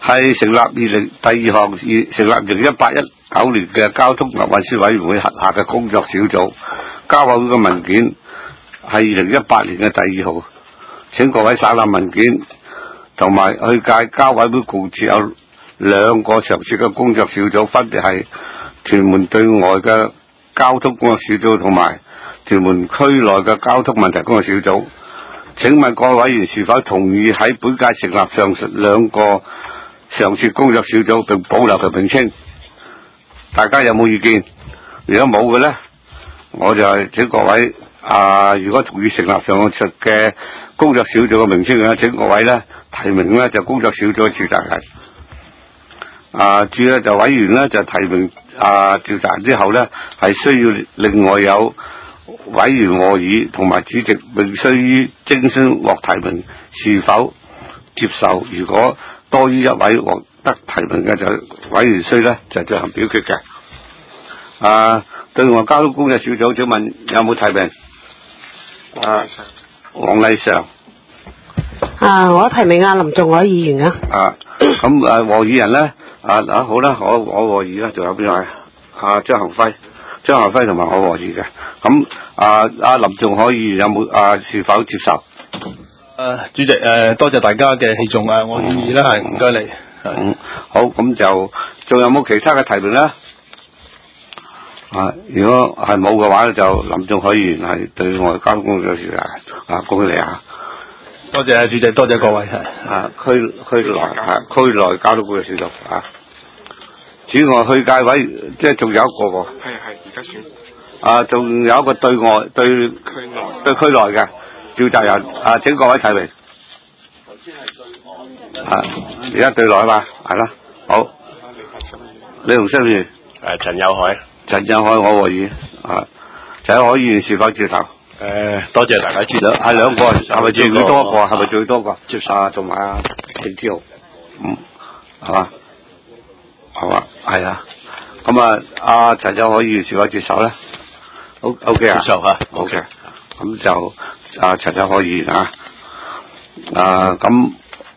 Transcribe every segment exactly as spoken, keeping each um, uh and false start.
係成立二零第二項二成立二零一八一九年嘅交通及運輸委員會轄下嘅工作小組。交委會嘅文件係二零一八年嘅第二號，請各位省覽文件同埋去屆交委會共設有兩個常設嘅工作小組，分別係屯門對外嘅交通工作小組同埋屯門區內嘅交通問題工作小組。請問各位委員是否同意喺本屆成立上述兩個常設工作小組並保留其名稱？大家有冇意見？如果冇嘅呢，我就係請各位啊，如果同意成立上述嘅工作小組嘅名稱嘅，請各位呢提名呢就工作小組嘅召集人。啊，主要就委員呢就提名啊召集人之後呢，係需要另外有委員和議同埋主席，並須於徵詢獲提名是否接受。如果多於一位獲得提名嘅，就委員須呢就進行表決嘅。啊，對外交通工作小組，請問有冇提名？啊，黃麗嫦。 啊，我提名啊林仲海議員啊。 啊，咁啊和議人咧，啊啊好啦，我我和議啦，仲有邊位？啊張恒輝，張恒輝同埋我和議嘅。咁啊啊林仲海議員有冇啊是否接受？ 誒主席誒，多謝大家嘅器重啊，我願意啦，係唔該你。 嗯，好，咁就仲有冇其他嘅提名咧？啊，如果係冇嘅話咧，就林仲海議員係對外交通工作小組啊，恭喜你啊！ 多謝主席，多謝各位係啊，區區內啊，區內交通工作小組啊。此外，去屆委即係仲有一個喎。係係，而家選。啊，仲有一個對外對區內對區內嘅召集人啊，請各位提名。頭先係對外。啊，而家對內嘛，係啦，好。李洪生議員。 誒，陳友凱。 陳友凱，我和議啊，陳友凱議員是否接受？誒、 呃，多謝大家接受。 係兩個，係咪最多個？係咪最多個？ 接受啊，同埋啊，田跳，嗯，係嘛？係嘛？係啊。咁啊，阿陳友凱議員是否接受咧？好 OK 啊？ 接受嚇 OK。咁就啊，陳友凱議員啊，啊咁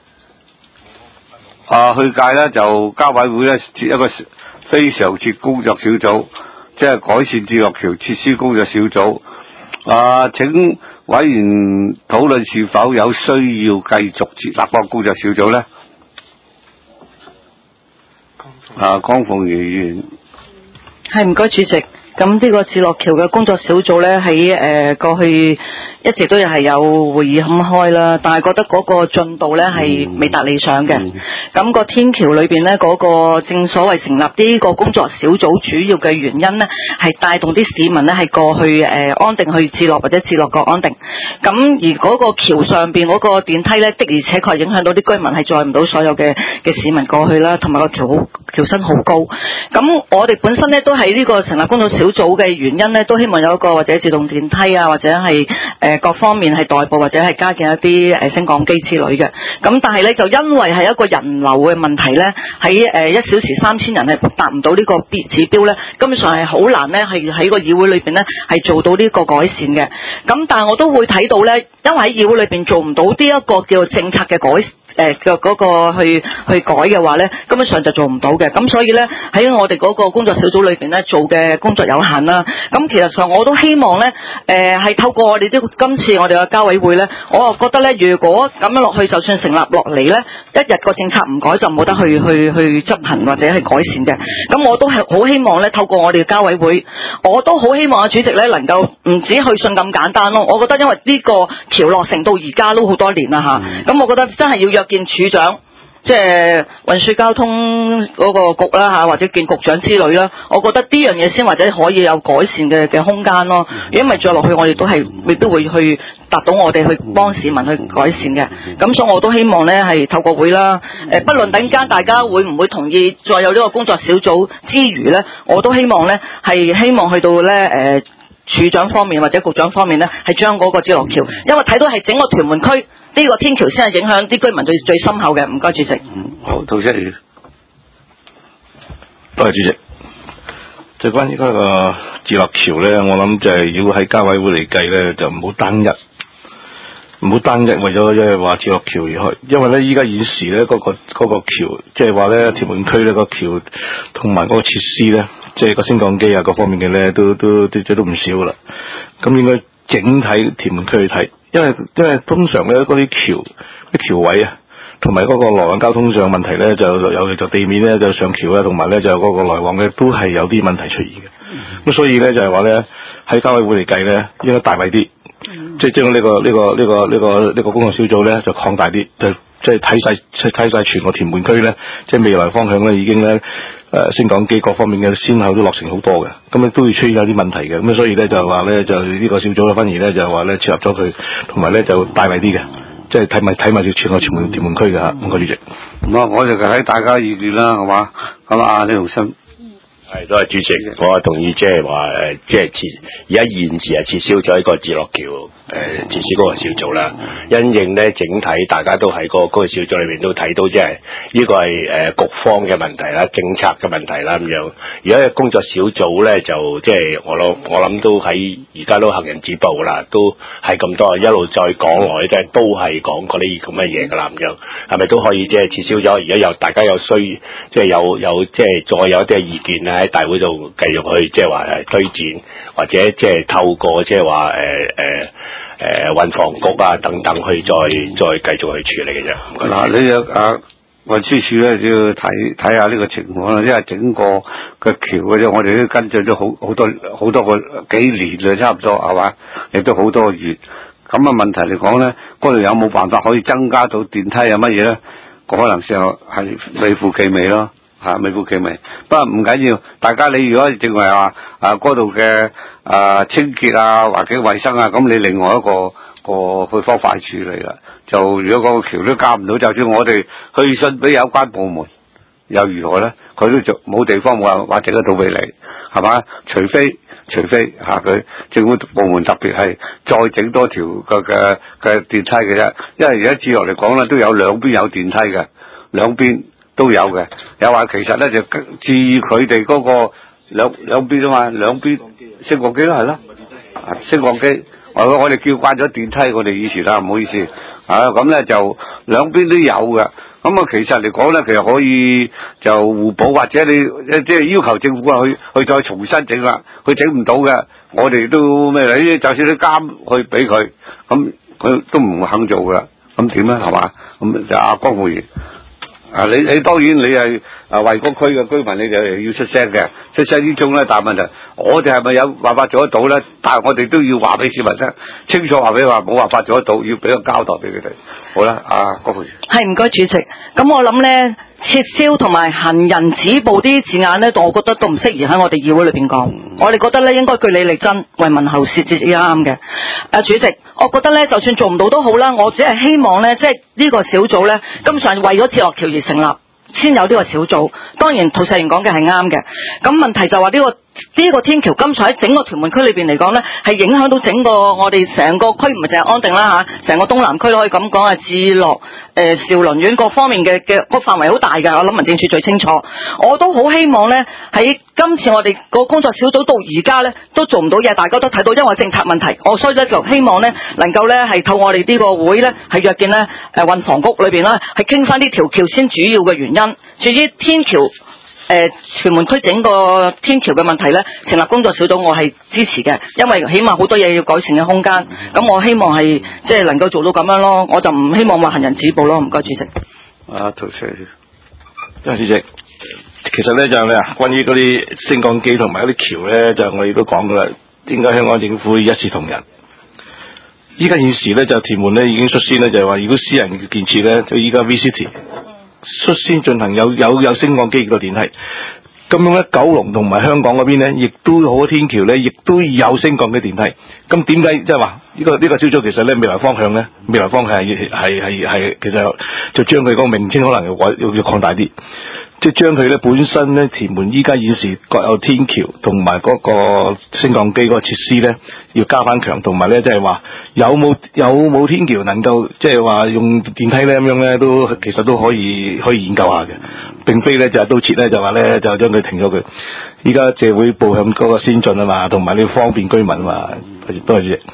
啊，去屆咧就交委會咧設一個非常設工作小組，即係改善置樂橋設施工作小組。啊，請委員討論是否有需要繼續設立個工作小組呢？啊，江鳳儀議員。 係，唔該主席。咁呢個置樂橋嘅工作小組咧，喺誒、呃、過去一直都係有會議咁開啦，但係覺得嗰個進度咧係未達理想嘅。咁、嗯、個天橋裏邊咧嗰個正所謂成立呢個工作小組主要嘅原因咧，係帶動啲市民咧係過去誒、呃、安定去置樂或者置樂過安定。咁而嗰個橋上邊嗰個電梯咧的而且確影響到啲居民係載唔到所有嘅嘅市民過去啦，同埋個橋好橋身好高。咁我哋本身咧都喺呢個成立工作小組嘅原因咧，都希望有一個或者自動電梯啊，或者係誒、呃、各方面係代步或者係加建一啲誒升降機之類嘅。咁但係咧就因為係一個人流嘅問題咧，喺誒一小時三千人係達唔到呢個指標咧，根本上係好難咧係喺個議會裏邊咧係做到呢個改善嘅。咁但係我都會睇到咧，因為喺議會裏邊做唔到呢一個叫做政策嘅改善。誒嘅嗰個去去改嘅話咧，根本上就做唔到嘅。咁所以咧喺我哋嗰個工作小組裏邊咧做嘅工作有限啦。咁其實上我都希望咧誒係透過我哋啲今次我哋嘅交委會咧，我又覺得咧如果咁樣落去，就算成立落嚟咧，一日個政策唔改就冇得去去去執行或者係改善嘅。咁我都係好希望咧透過我哋嘅交委會，我都好希望啊主席咧能夠唔止去信咁簡單咯。我覺得因為呢個橋落成到而家都好多年啦嚇，咁、嗯、我覺得真係要約見處長，即係運輸交通嗰個局啦嚇，或者見局長之類啦。我覺得呢樣嘢先或者可以有改善嘅嘅空間咯。如果唔係再落去，我哋都係未必會去達到我哋去幫市民去改善嘅。咁所以我都希望咧係透過會啦，誒，不論等間大家會唔會同意再有呢個工作小組之餘咧，我都希望咧係希望去到咧誒。呃處長方面或者局長方面咧，係將嗰個置樂橋，因為睇到係整個屯門區呢個天橋先係影響啲居民最最深厚嘅。唔該主席。 嗯，好，陶生宇。 多謝主席。就關於嗰個置樂橋咧，我諗就係如果喺交委會嚟計咧，就唔好單一。 唔好單一為咗即係話接落橋而去，因為咧依家現時咧嗰、嗰個嗰、嗰個橋，即係話咧屯門區咧個橋同埋嗰個設施咧，即係個升降機啊各方面嘅咧，都都都都唔少啦。咁應該整體屯門區去睇，因為因為通常咧嗰啲橋啲橋位啊，同埋嗰個來往交通上問題咧，就有就地面咧就上橋啦，同埋咧就嗰個來往嘅都係有啲問題出現嘅。咁、嗯、所以咧就係話咧喺交委會嚟計咧，應該大力啲。即係將呢個呢、這個呢、這個呢、這個呢、這個工作小組咧就擴大啲，就即係睇晒睇晒全個屯門區咧，即係未來方向咧已經咧誒、呃、升降機各方面嘅先後都落成好多嘅，咁咧都會出現有啲問題嘅，咁所以咧就話咧就呢個小組咧反而咧就話咧設立咗佢，同埋咧就大力啲嘅，即係睇埋睇埋住全個全門屯門區嘅嚇，唔該主席。 咁啊，我就睇大家意見啦，係嘛？咁啊，李鴻生。 係，都係主席，我同意即係話誒，即係撤而家現時係撤銷咗一個置樂橋誒設施嗰個小組啦。因應咧整體大家都喺嗰、那個那個小組裏面都睇到，即係呢個係誒、呃、局方嘅問題啦、政策嘅問題啦咁樣。而家嘅工作小組咧就即係我諗我諗都喺而家都行人止步啦，都係咁多一路再講落去，即係都係講嗰啲咁嘅嘢㗎啦咁樣。係咪都可以即係撤銷咗？而家有大家有需即係有有即係再有啲意見咧？喺大會度繼續去即係話誒推薦，或者即係透過即係話誒誒誒運房局啊等等去再再繼續去處理嘅啫。 嗱，你有啊運輸署咧要睇睇下呢個情況啦，因為整個個橋嘅啫，我哋都跟進咗好好多好多個幾年啦，差唔多係嘛，亦都好多個月。咁啊問題嚟講咧，嗰度有冇辦法可以增加到電梯啊乜嘢咧？可能性係微乎其微咯。吓，微乎其微，不過唔緊要。大家你如果認為話啊嗰度嘅啊清潔啊環境衛生啊，咁你另外一個個去方法處理啦。就如果嗰個橋都交唔到，就算我哋去信俾有關部門，又如何咧？佢都就冇地方話話整得到俾你，係嘛？除非除非吓佢、啊、政府部門特別係再整多條嘅嘅嘅電梯嘅啫。因為而家接落嚟講咧，都有兩邊有電梯嘅，兩邊。都有嘅，有話其實咧就至於佢哋嗰個兩兩邊啊嘛，兩邊升降機咯係咯，升降機，我我哋叫慣咗電梯，我哋以前啦唔好意思，啊咁咧就兩邊都有嘅，咁啊其實嚟講咧，其實可以就互補，或者你即係要求政府啊去去再重新整啦，佢整唔到嘅，我哋都咩咧？就算你監去俾佢，咁佢都唔肯做噶啦，咁點咧係嘛？咁就阿江浩然。啊！你你當然你係啊惠谷區嘅居民，你就要出聲嘅，出聲之中咧，但係問題，我哋係咪有辦法做得到咧？但係我哋都要話俾市民聽，清楚話俾佢話冇辦法做得到，要俾個交代俾佢哋。好啦，阿郭培。係唔該主席，咁我諗咧撤銷同埋行人止步啲字眼咧，我覺得都唔適宜喺我哋議會裏邊講。嗯、我哋覺得咧應該據理力爭，為民後事至啱嘅。啊主席，我覺得咧就算做唔到都好啦，我只係希望咧即係呢個小組咧，根本上為咗置樂橋而成立。先有呢個小組，當然涂世賢講嘅係啱嘅。咁問題就話呢、這個呢、這個天橋今次喺整個屯門區裏邊嚟講呢，係影響到整個我哋成個區，唔係淨係安定啦嚇，成個東南區都可以咁講啊，置樂、誒兆麟苑各方面嘅嘅個範圍好大嘅。我諗民政處最清楚，我都好希望呢，喺今次我哋個工作小組到而家呢，都做唔到嘢，大家都睇到，因為政策問題。我所以咧就希望呢，能夠呢，係透過我哋呢個會呢，係約見呢誒運房局裏邊呢，係傾翻呢條橋先主要嘅原因。至於天橋，誒、呃，屯門區整個天橋嘅問題咧，成立工作小組我係支持嘅，因為起碼好多嘢要改善嘅空間。咁我希望係即係能夠做到咁樣咯，我就唔希望話行人止步咯。唔該主席。 啊，涂世賢， 多謝主席。其實咧就咧，關於嗰啲升降機同埋嗰啲橋咧，就我哋都講過啦，應該香港政府一視同仁。依家現時咧就屯門咧已經率先咧就係話，如果私人嘅建設咧，就依家 V City。率先進行有有有升降機個電梯，咁樣咧九龍同埋香港嗰邊咧，亦都好多天橋咧，亦都有升降機電梯。咁點解即係話呢個呢、這個小組其實咧未來方向咧，未來方向係係係係其實就將佢個名稱可能要要要擴大啲，即係將佢咧本身咧屯門依家現時各有天橋同埋嗰個升降機嗰個設施咧要加翻強，同埋咧即係話有冇有冇天橋能夠即係話用電梯咧咁樣咧都其實都可以可以研究下嘅，並非咧就係刀切咧就話咧就將佢停咗佢。依家社會步向嗰個先進啊嘛，同埋你要方便居民啊嘛，多謝主席。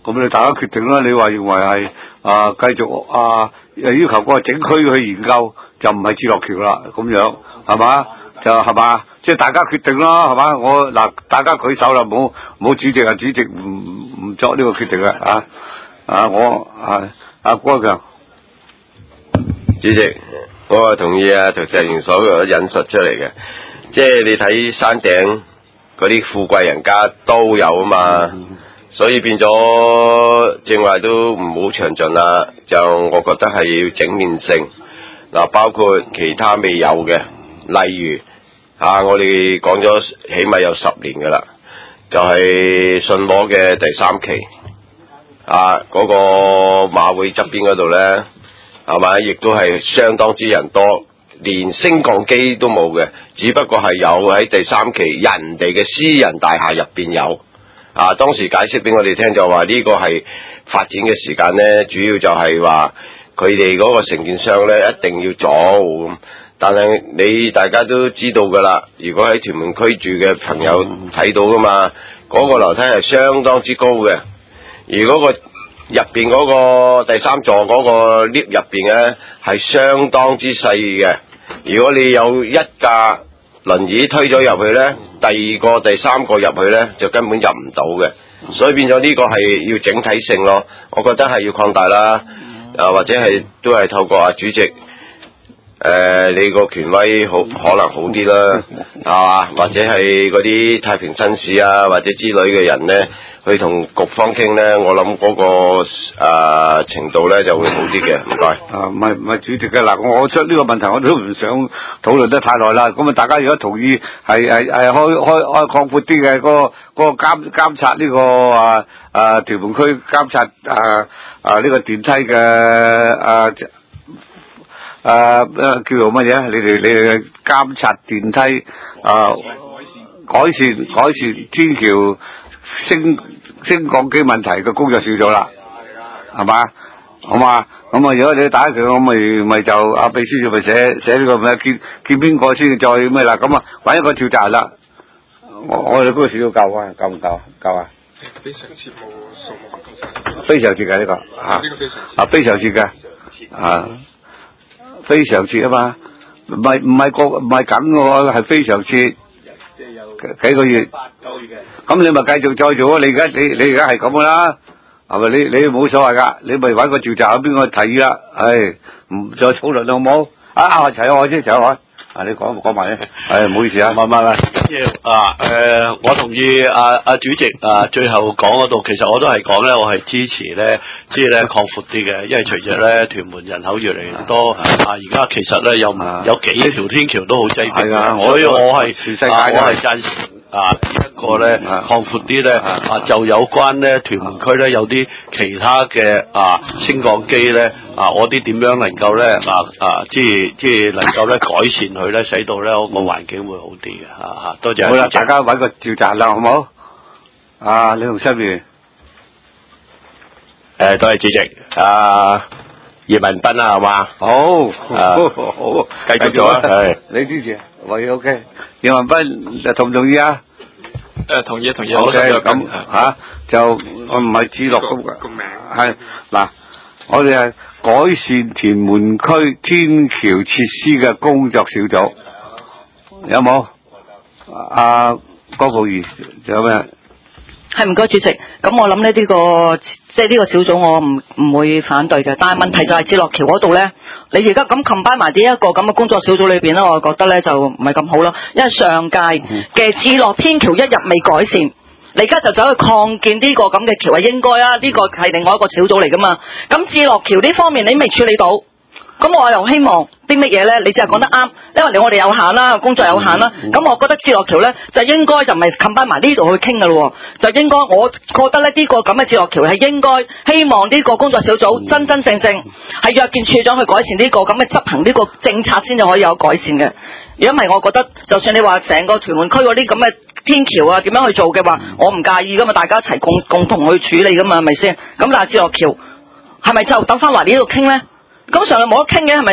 咁你大家決定啦。你話認為係啊繼續啊要求嗰個整區去研究，就唔係置樂橋啦，咁樣係嘛？就係嘛？即係大家決定啦，係嘛？我嗱大家舉手啦，冇冇主席啊，主席唔唔作呢個決定啦啊啊我啊阿郭強。 主席，我係同意啊，陶石元所引述出嚟嘅，即係你睇山頂嗰啲富貴人家都有啊嘛，嗯、所以變咗正話都唔好詳盡啦，就我覺得係要整面性嗱，包括其他未有嘅，例如啊，我哋講咗起碼有十年噶啦，就係信和嘅第三期啊，嗰、嗰個馬會側邊嗰度咧。係嘛？亦都係相當之人多，連升降機都冇嘅，只不過係有喺第三期人哋嘅私人大廈入邊有。啊，當時解釋俾我哋聽就話呢個係發展嘅時間呢，主要就係話佢哋嗰個承建商呢一定要做咁。但係你大家都知道㗎啦，如果喺屯門區住嘅朋友睇到㗎嘛，嗰、嗰個樓梯係相當之高嘅，而嗰、嗰個入邊嗰個第三座嗰個 lift 入邊咧係相當之細嘅，如果你有一架輪椅推咗入去咧，第二個、第三個入去咧就根本入唔到嘅，所以變咗呢個係要整體性咯。我覺得係要擴大啦，啊或者係都係透過啊主席，誒、呃、你個權威好可能好啲啦，係嘛？或者係嗰啲太平紳士啊或者之類嘅人咧。去同局方傾咧，我諗嗰、那個誒、呃、程度咧就會好啲嘅，唔該。 啊，唔係唔係主席嘅嗱，我出呢個問題我都唔想討論得太耐啦。咁啊，大家如果同意係係係開開開擴闊啲嘅嗰個嗰、那個監監察呢、這個啊啊屯門區監察啊啊呢、這個電梯嘅啊啊啊叫做乜嘢？你哋你哋監察電梯啊改善改善天橋。升升降機問題嘅工作小組啦，係嘛？好嘛？咁啊，如果你打佢，我咪咪就阿秘書就咪寫寫呢個咩？見見邊個先再咩啦？咁啊，揾一個調查啦。我我哋嗰個小組夠啊？夠唔夠？夠啊？非常節目數目夠晒。非常節嘅呢個啊啊非常節嘅啊非常節啊嘛，唔係唔係個唔係咁嘅喎，係非常節。幾個月，咁你咪繼續再做啊！你而家你你而家係咁噶啦，係咪？你你冇所謂噶，你咪揾個調查邊個提議啦？唉，唔再討論啦，好冇？啊啊，齊開先，齊開。啊，你講講埋咧。唉，唔好意思啊，慢慢啦。 啊，誒、呃，我同意阿阿、啊啊、主席啊，最後講嗰度，其實我都係講咧，我係支持咧，即係咧擴闊啲嘅，因為隨着咧屯門人口越嚟越多，啊，而家其實咧有有幾條天橋都好擠迫嘅，所以我係啊，我係贊成啊一個咧擴闊啲咧啊，就有關咧屯門區咧有啲其他嘅啊升降機咧啊，我啲點樣能夠咧啊啊，即係即係能夠咧改善佢咧，使到咧個環境會好啲嘅嚇嚇。多謝。好啦， 大家揾個調查啦，好唔好？啊，你同新宇。 誒，多謝主席。啊，葉文斌啊，係嘛？ 好，好，好， 繼續做啊。係。 你支持？喂 ，OK。葉文斌同唔同意啊？ 誒，同意，同意。 好嘅，咁嚇就我唔係指落咁嘅。個名係嗱，我哋係改善屯門區天橋設施嘅工作小組，有冇？阿郭寶儀仲有咩？ 係唔該主席，咁我諗咧呢個即係呢個小組我唔唔會反對嘅，但係問題就係置樂橋嗰度咧，你而家咁 combine 埋呢一個咁嘅工作小組裏邊咧，我覺得咧就唔係咁好咯，因為上屆嘅置樂天橋一日未改善，你而家就走去擴建呢個咁嘅橋係應該啊，呢、這個係另外一個小組嚟噶嘛，咁置樂橋呢方面你未處理到。咁我又希望啲乜嘢咧？你就係講得啱，因為你我哋有限啦，工作有限啦。咁、嗯、我覺得置樂橋咧就應該就唔係冚翻埋呢度去傾噶咯，就應該我覺得咧呢、這個咁嘅置樂橋係應該希望呢個工作小組真真正正係約見處長去改善呢、這個咁嘅執行呢個政策先至可以有改善嘅。如果唔係，我覺得就算你話成個屯門區嗰啲咁嘅天橋啊點樣去做嘅話，我唔介意噶嘛，大家一齊共共同去處理噶嘛，係咪先？咁但係置樂橋係咪就等翻嚟呢度傾咧？咁上嚟冇得傾嘅係咪先？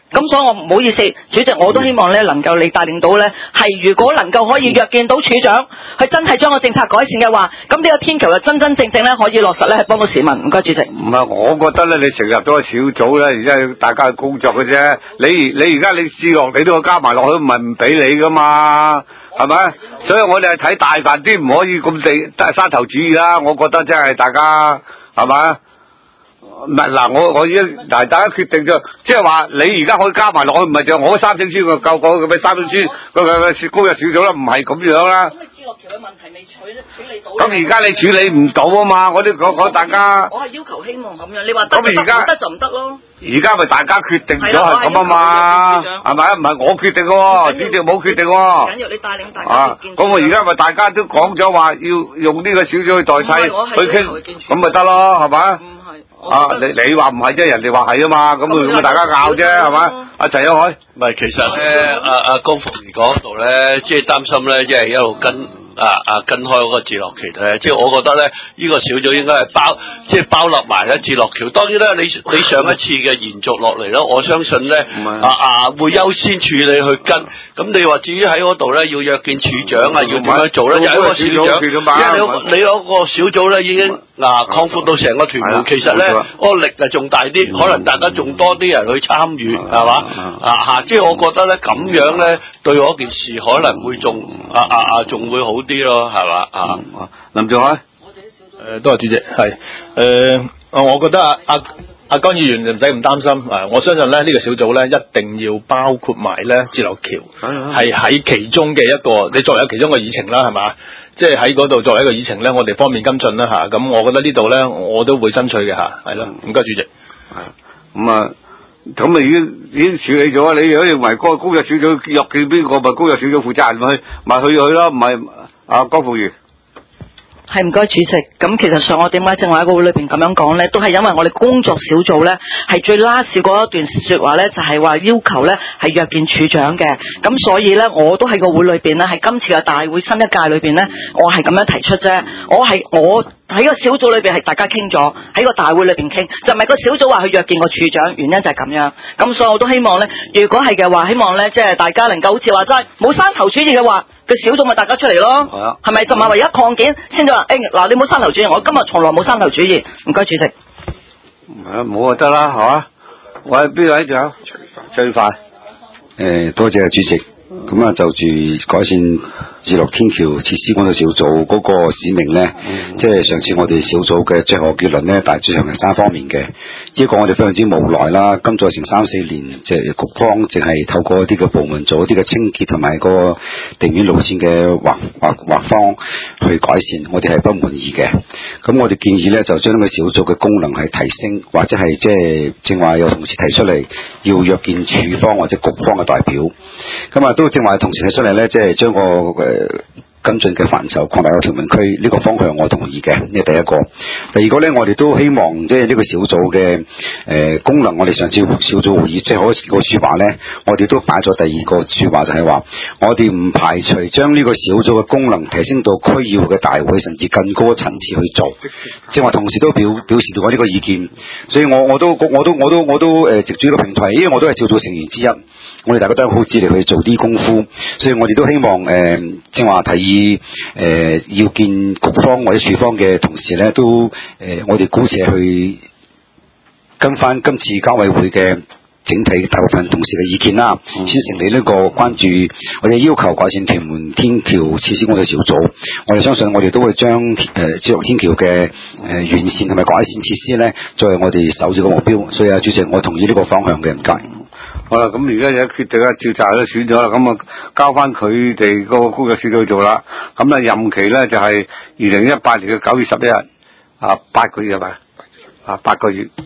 咁所以我唔好意思，主席我都希望咧能夠你帶領到咧，係如果能夠可以約見到處長，佢真係將個政策改善嘅話，咁呢個天橋就真真正正咧可以落實咧，係幫到市民。唔該，主席。 唔係，我覺得咧，你成立咗個小組咧，而家要大家工作嘅啫。你你而家你試落，你都要加埋落去，唔係唔俾你噶嘛，係咪？所以我哋係睇大範啲，唔可以咁地山頭主義啦。我覺得真係大家係咪？唔係嗱，我我而家嗱，大家決定咗，即係話你而家可以加埋落去，唔係就我三星書個夠個咁咩三星書個個個高日小組啦，唔係咁樣啦。 咁你置樂橋嘅問題未處處理到？ 咁而家你處理唔到啊嘛，我都講講大家。 我係要求希望咁樣，你話得就得，唔得就唔得咯。 而家咪大家決定咗係咁啊嘛，係咪啊？唔係我決定嘅喎，主席冇決定喎。 緊要你帶領大家啊，咁我而家咪大家都講咗話要用呢個小組去代替去傾，咁咪得咯，係咪？啊！你你話唔係啫，人哋話係啊嘛，咁咁咪大家拗啫，係嘛？阿陳友凱， 唔係其實咧，阿阿江鳳儀講嗰度咧，即係擔心咧，即係一路跟。啊啊跟開嗰個置樂橋咧，即係我覺得咧，呢、這個小組應該係包，即係包立埋咧置樂橋。當然啦，你你上一次嘅延續落嚟咯，我相信咧，啊啊會優先處理去跟。咁你話至於喺嗰度咧，要約見處長啊，要點樣做咧？有一個小組，因為你你嗰個小組咧已經嗱擴闊到成個屯門，其實咧嗰個力啊仲大啲，可能大家仲多啲人去參與，係嘛？啊嚇，即係我覺得咧咁樣咧，對嗰件事可能會仲啊啊啊仲會好啲咯，係嘛啊？ 林仲海， 誒，多謝主席，係誒，我覺得阿阿阿江議員就唔使咁擔心啊！我相信咧呢個小組咧一定要包括埋咧置樂橋，係喺其中嘅一個，你作為其中嘅議程啦，係嘛？即係喺嗰度作為一個議程咧，我哋方面跟進啦嚇。咁我覺得呢度咧，我都會爭取嘅嚇，係咯。唔該，主席。 係咁啊，咁啊已經已經處理咗。你如果認為個工作小組約見邊個，咪工作小組負責人去，咪去去咯，唔係啊江鳳儀。 係唔該主席，咁其實上我點解正話喺個會裏邊咁樣講咧，都係因為我哋工作小組咧係最 last 嗰一段說話咧，就係、是、話要求咧係約見處長嘅，咁所以咧我都喺個會裏邊咧，喺今次嘅大會新一屆裏邊咧，我係咁樣提出啫，我係我喺個小組裏邊係大家傾咗，喺個大會裏邊傾，就唔係個小組話去約見個處長，原因就係咁樣，咁所以我都希望咧，如果係嘅話，希望咧即係大家能夠好似話齋冇山頭主義嘅話。個小組咪大家出嚟咯，係咪就咪唯一抗件先至話？誒嗱，你冇山頭主義，我今日從來冇山頭主義。唔該，主席。 啊，冇就得啦，係嘛？我喺邊位仲有？最快。 誒，多謝主席。咁啊，就住改善置樂天橋設施工作小組嗰個使命咧，嗯、即係上次我哋小組嘅最後結論咧，大致上係三方面嘅。呢、這個我哋非常之無奈啦，今咗成三四年，即係局方淨係透過一啲嘅部門做一啲嘅清潔同埋個地面路線嘅劃劃劃方去改善，我哋係不滿意嘅。咁我哋建議咧，就將呢個小組嘅功能係提升，或者係即係正話有同事提出嚟要約見處方或者局方嘅代表。咁啊，都正話同時提出嚟咧，即係將個誒、呃、跟進嘅範疇擴大到屯門區呢、這個方向，我同意嘅。呢係第一個。第二個咧，我哋都希望即係呢個小組嘅誒、呃、功能，我哋上次小組會議最後一個說話咧，我哋都擺咗第二個說話，就係話我哋唔排除將呢個小組嘅功能提升到區議會嘅大會，甚至更高層次去做。即係話同時都表表示到我呢個意見，所以我我都我都我都我都誒藉住呢個平台，因為我都係小組成員之一。我哋大家都好致力去做啲功夫，所以我哋都希望誒，正、呃、話提議誒、呃，要見局方或者處方嘅同事咧，都誒、呃，我哋姑且去跟翻今次交委會嘅整體大部分同事嘅意見啦，先成立呢個關注或者要求改善屯門天橋設施工作小組。我哋相信我哋都會將誒置樂天橋嘅誒、呃、完善同埋改善設施咧，作為我哋首要嘅目標。所以啊，主席，我同意呢個方向嘅，唔該。 好啦，咁而家有決定啊，召集都選咗啦，咁啊交翻佢哋嗰個工作小組去做啦。咁啊任期咧就係二零一八年嘅九月十一日，啊八個月係咪？啊八個月。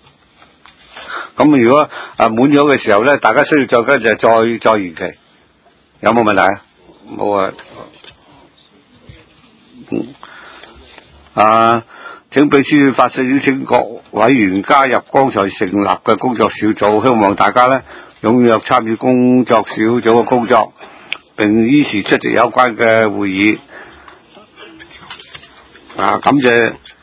咁如果啊滿咗嘅時候咧，大家需要再跟就再再延期，有冇問題啊？冇啊。嗯。啊。請秘書發信邀請各委員加入剛才成立嘅工作小組，希望大家咧踴躍參與工作小組嘅工作，並依時出席有關嘅會議。啊，感謝。